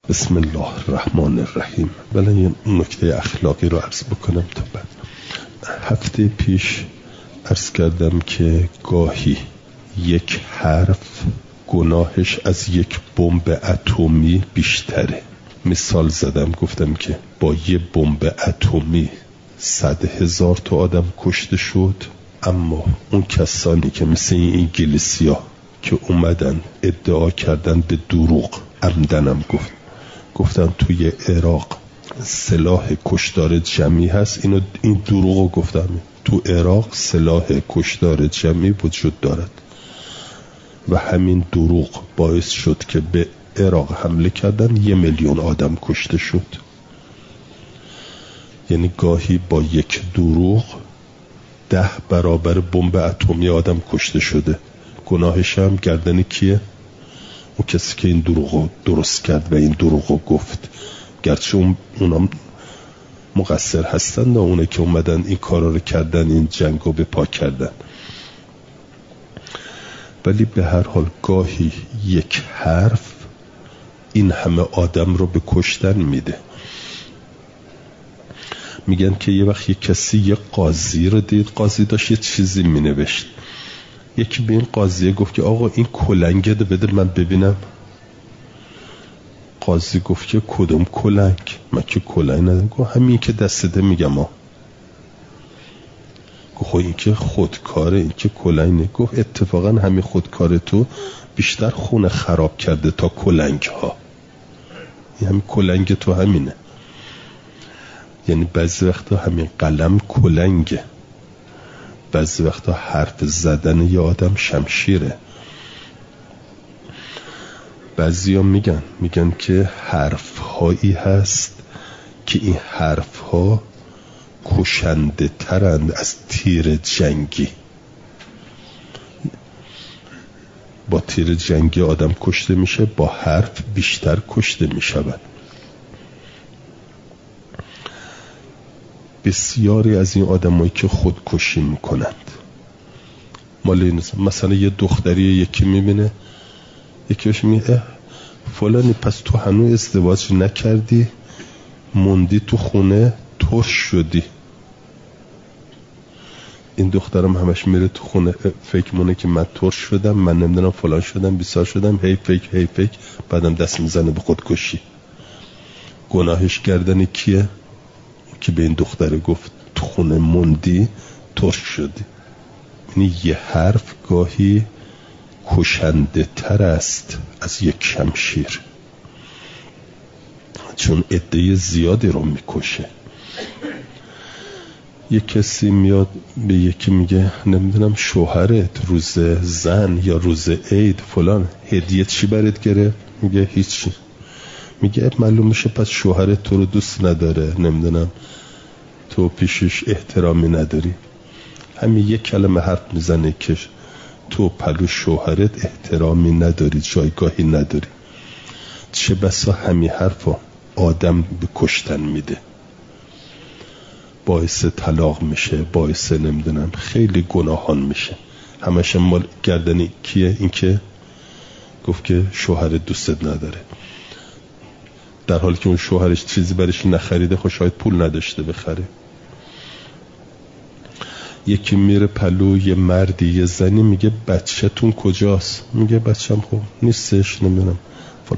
بسم الله الرحمن الرحیم. ولی یه نکته اخلاقی رو عرض بکنم تا بعد. هفته پیش عرض کردم که گاهی یک حرف گناهش از یک بمب اتمی بیشتره. مثال زدم، گفتم که با یه بمب اتمی 100,000 تا آدم کشته شد، اما اون کسانی که مثل این انگلیسیا که اومدن ادعا کردن به دروغ، عمدنم گفتن توی عراق سلاح کشتار جمعی هست، این دروغو گفتم، تو عراق سلاح کشتار جمعی وجود دارد و همین دروغ باعث شد که به عراق حمله کردن 1,000,000 آدم کشته شد. یعنی گاهی با یک دروغ 10 برابر بمب اتمی آدم کشته شده. گناهش هم گردن کیه؟ اون کسی که این دروغو درست کرد و این دروغو گفت. گرچه اونا مقصر هستن و اونه که اومدن این کارا رو کردن، این جنگو به پا کردن، ولی به هر حال گاهی یک حرف این همه آدم رو به کشتن میده. میگن که یه وقت یه کسی یه قاضی رو دید، قاضی داشت یه چیزی مینوشت. یکی به این قاضیه گفت که آقا این کلنگه ده بده من ببینم. قاضی گفت که کدوم کلنگ؟ من که کلنگ ندارم. گفت همین که دستته میگم ها. گفت این که خودکاره، این که کلنگ نه. گفت اتفاقا همین خودکار تو بیشتر خونه خراب کرده تا کلنگ ها. این همین کلنگ تو همینه. یعنی بعضی وقتا همین قلم کلنگه، بعضی وقتا حرف زدن یه آدم شمشیره. بعضی ها میگن که حرف هایی هست که این حرف ها کشنده ترند از تیر جنگی. با تیر جنگی آدم کشته میشه، با حرف بیشتر کشته میشود. بسیاری از این آدمایی که خودکشی میکنند مثلا یه دختری یکی میبینه، یکی بهش میگه فلانی پس تو هنوز ازدواج نکردی، موندی تو خونه، ترش شدی. این دخترم همش میره تو خونه فکر مونه که من ترش شدم، من نمیدونم فلان شدم، بیسار شدم، هی فکر بعدم دست میزنه به خودکشی. گناهش گردن کیه؟ که به این دختره گفت تو خونه موندی، ترش شدی. یعنی یه حرف گاهی کشنده تر است از یک شمشیر، چون عده زیادی رو میکشه. یک کسی میاد به یکی میگه نمیدونم شوهرت روز زن یا روز عید فلان هدیه چی برات گرفت؟ میگه هیچی. میگه معلوم میشه پس شوهرت تو رو دوست نداره، نمیدونم تو پیشش احترامی نداری. همین یک کلمه حرف میزنه که تو پلو شوهرت احترامی نداری، جایگاهی نداری. چه بسا همین حرفا آدم به کشتن میده، باعث طلاق میشه، باعث نمیدونم خیلی گناهان میشه. همش مال گردن کیه؟ این که گفت که شوهرت دوستت نداره، در حالی که اون شوهرش چیزی برش نخریده، خب شاید پول نداشته بخره. یکی میره پلو یه مردی یه زنی، میگه بچه‌تون کجاست؟ میگه بچه‌م خب نیستش، نمیدونم فلان.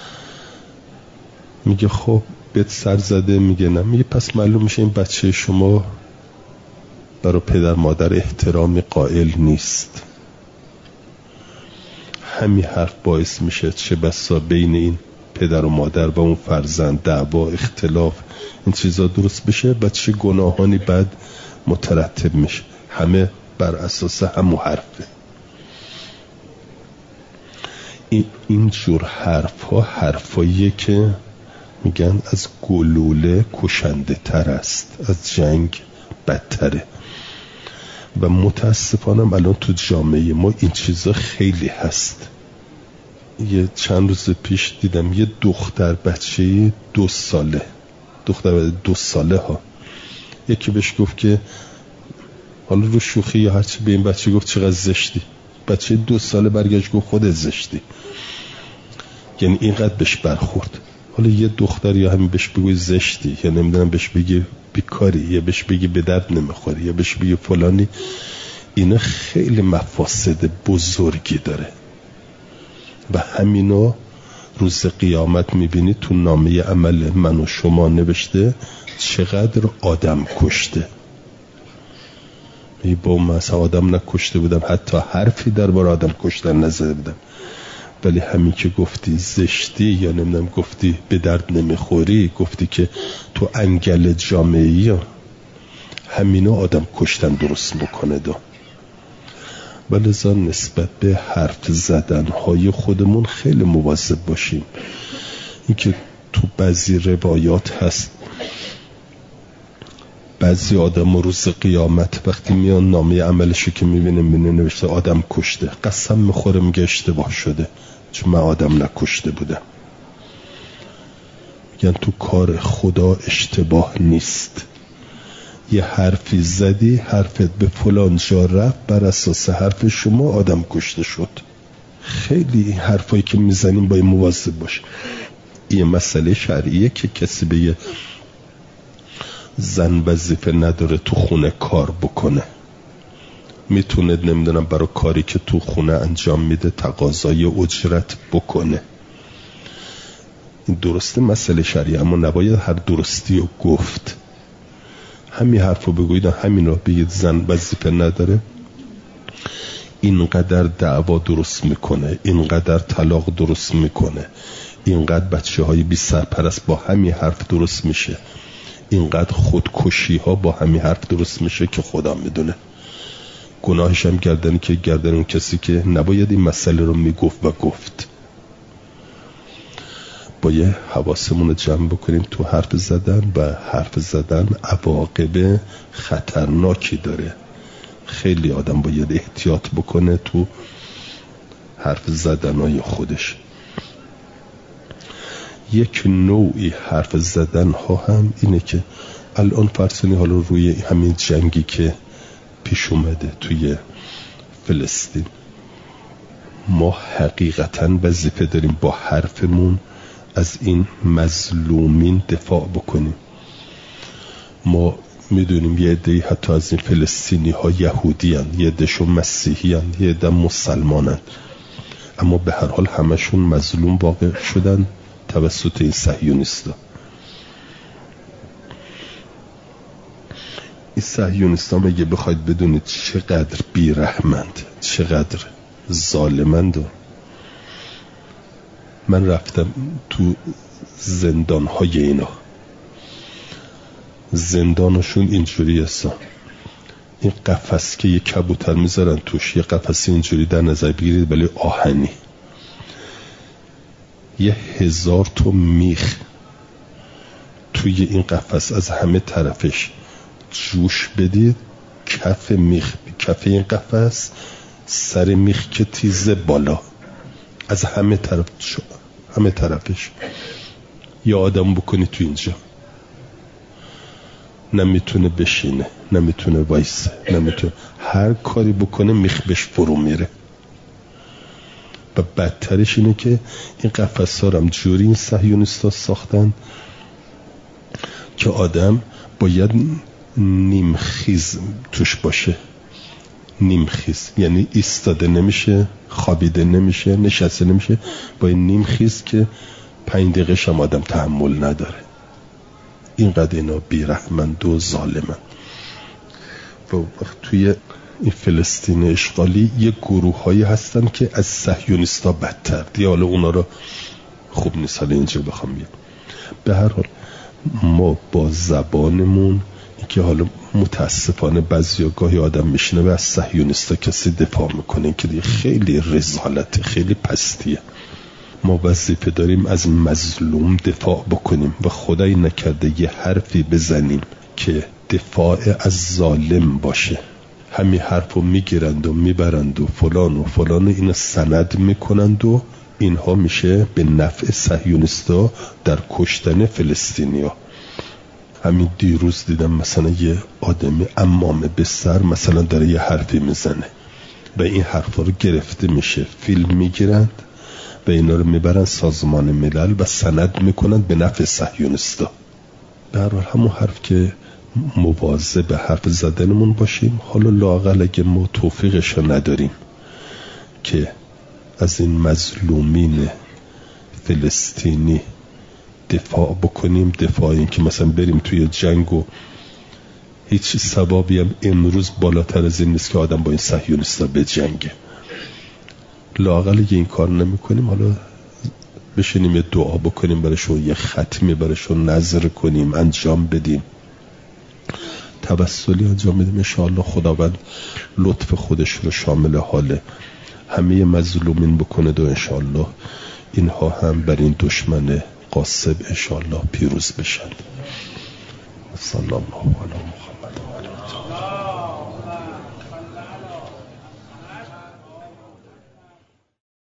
میگه خب بهت سر زده؟ میگه نه. میگه پس معلوم میشه این بچه شما برای پدر مادر احترامی قائل نیست. همین حرف باعث میشه چه بسا بین این پدر و مادر و اون فرزند دعوا، اختلاف، این چیزا درست بشه، بچه گناهانی بعد مترتب میشه، همه بر اساس همون حرفه. این جور حرفاییه که میگن از گلوله کشنده تر است، از جنگ بدتره. و متاسفانه الان تو جامعه ما این چیزا خیلی هست. یه چند روز پیش دیدم یه دختر بچه 2 ساله، دختر 2 ساله ها، یکی بهش گفت که حالا رو شوخی یا هرچی به این بچه گفت چقدر زشتی. بچه 2 ساله برگشت گفت خودت زشتی. یعنی اینقدر بهش برخورد. حالا یه دختر یا همین بهش بگوی زشتی، یا نمیدونم بهش بگی بیکاری، یا بهش بگی به درد نمیخوری، یا بهش بگی فلانی، اینا خیلی مفاسد بزرگی داره و همینا روز قیامت میبینی تو نامه عمل من و شما نوشته چقدر آدم کشته. با مثلا آدم نکشته بودم، حتی حرفی درباره آدم کشتن نزده بودم، ولی همین که گفتی زشتی، یا نمیدونم گفتی به درد نمیخوری، گفتی که تو انگل جامعه‌ای، همینا آدم کشتن درست میکنه دا. ولذا نسبت به حرف زدنهای خودمون خیلی مواظب باشیم. اینکه تو بعضی روایات هست بعضی آدم روز قیامت وقتی میان نامه عملشو که میبینه نوشته آدم کشته، قسم میخوره میگه اشتباه شده، چون من آدم نکشته بودم. میگن تو کار خدا اشتباه نیست. یه حرفی زدی، حرفت به فلان جا رفت، بر اساس حرف شما آدم کشته شد. خیلی این حرفایی که میزنیم باید مواظب باش. این مسئله شرعیه که کسی به یه زن وظیفه نداره تو خونه کار بکنه، میتونه نمیدونم برای کاری که تو خونه انجام میده تقاضای اجرت بکنه. این درسته مسئله شرعی، اما نباید هر درستی رو گفت. همین حرف رو بگوید، همین رو بگید زن وظیفه نداره، اینقدر دعوا درست میکنه، اینقدر طلاق درست میکنه، اینقدر بچه های بی سرپرست با همین حرف درست میشه، اینقدر خودکشی ها با همین حرف درست میشه که خدا میدونه. گناهش هم گردن اون کسی که نباید این مسئله رو میگفت و گفت. باید حواسمون رو جمع بکنیم تو حرف زدن، و حرف زدن عواقب خطرناکی داره. خیلی آدم باید احتیاط بکنه تو حرف زدنهای خودش. یک نوعی حرف زدن ها هم اینه که الان فرسونی حالا روی همین جنگی که پیش اومده توی فلسطین، ما حقیقتاً وظیفه داریم با حرفمون از این مظلومین دفاع بکنیم. ما میدونیم یه عده‌ای حتی از این فلسطینی ها یهودی هن، یه عده‌شون مسیحی هن، یه عده مسلمان هن، اما به هر حال همشون مظلوم واقع شدن توسط این صهیونیستا. این صهیونیستا مگه بخواید بدونید چقدر بیرحمند، چقدر ظالمند. من رفتم تو زندانهای اینا، زندانشون اینجوری هستن، این قفس که یه کبوتر میذارن توش، یه قفس اینجوری در نظر بگیرید ولی آهنی، 1000 تا میخ توی این قفس از همه طرفش جوش بدید، کف میخ، کف این قفس، سر میخ که تیزه بالا، از همه طرف، همه طرفش. یا آدم بکنی تو اینجا، نمیتونه بشینه، نمیتونه وایسه، نمیتونه هر کاری بکنه میخ بهش فرو میره. و بدترش اینه که این قفس ها رو هم جوری این صهیونیستا ساختن که آدم باید نیمخیز توش باشه. نیمخیز یعنی ایستاده نمیشه، خوابیده نمیشه، نشسته نمیشه، باید نیمخیز که 5 دقیقه شم آدم تحمل نداره. اینقدر اینا بیرحمند و ظالمن. و توی این فلسطین اشغالی یه گروه هایی هستن که از صهیونیستا بدتر دیگه، حالا اونا رو خوب نیست حالا اینجا بخوام بگم. به هر حال ما با زبانمون که حالا متاسفانه بعضی گاهی آدم میشینه و از صهیونیستا کسی دفاع میکنه که دیگه خیلی رذالت، خیلی پستیه. ما وظیفه داریم از مظلوم دفاع بکنیم و خدای نکرده یه حرفی بزنیم که دفاع از ظالم باشه. همین حرفو میگیرند و میبرند و فلان اینو سند میکنند و اینها میشه به نفع صهیونیستا در کشتن فلسطینیا. همین دیروز دیدم مثلا یه آدمی عمامه به سر مثلا داره یه حرفی میزنه و این حرفا رو گرفته میشه، فیلم میگیرند و اینا رو میبرن سازمان ملل و سند میکنن به نفع صهیونیستا. به هر حال همون حرف که مواظب به حرف زدنمون باشیم. حالا لااقل اگه ما توفیقش رو نداریم که از این مظلومین فلسطینی دفاع بکنیم، دفاع این که مثلا بریم توی جنگ و هیچ ثوابی هم امروز بالاتر از این نیست که آدم با این صهیونیستا به جنگه. لااقل اگه این کار نمی کنیم، حالا بشینیم یه دعا بکنیم برشون، یه ختمی برشون نذر کنیم، انجام بدیم، توسلی انجام بدیم. انشاءالله خداوند لطف خودش رو شامل حال همه مظلومین بکنه و انشاءالله اینها هم بر این دشمن غاصب انشاءالله پیروز بشن. صلی الله علیه و